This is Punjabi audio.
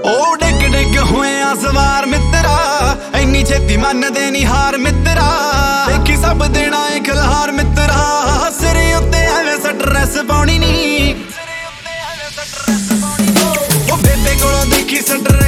ਉਹ ਡਿੱਗ ਡਿੱਗ ਹੋਇਆ ਸਵਾਰ ਮਿੱਤਰਾ, ਇੰਨੀ ਛੇਤੀ ਮੰਨਦੇ ਨੀ ਹਾਰ ਮਿੱਤਰਾ। ਦੇਖੀ ਸਭ ਦੇਣਾ ਏ ਖਿਲਾਰ ਮਿੱਤਰਾ, ਸਿਰੇ ਉੱਤੇ ਐਵੇਂ ਸਟਰੈਸ ਪਾਉਣੀ ਨੀ। ਉਹ ਬੇਬੇ ਕੋਲੋਂ ਦੇਖੀ ਸਟਰੈਸ